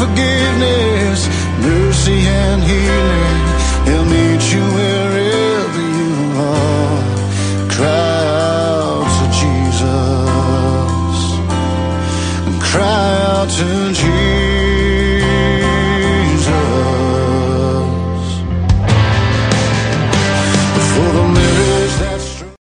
forgiveness, mercy and healing. He'll meet you wherever you are. Cry out to Jesus, and cry out to Jesus.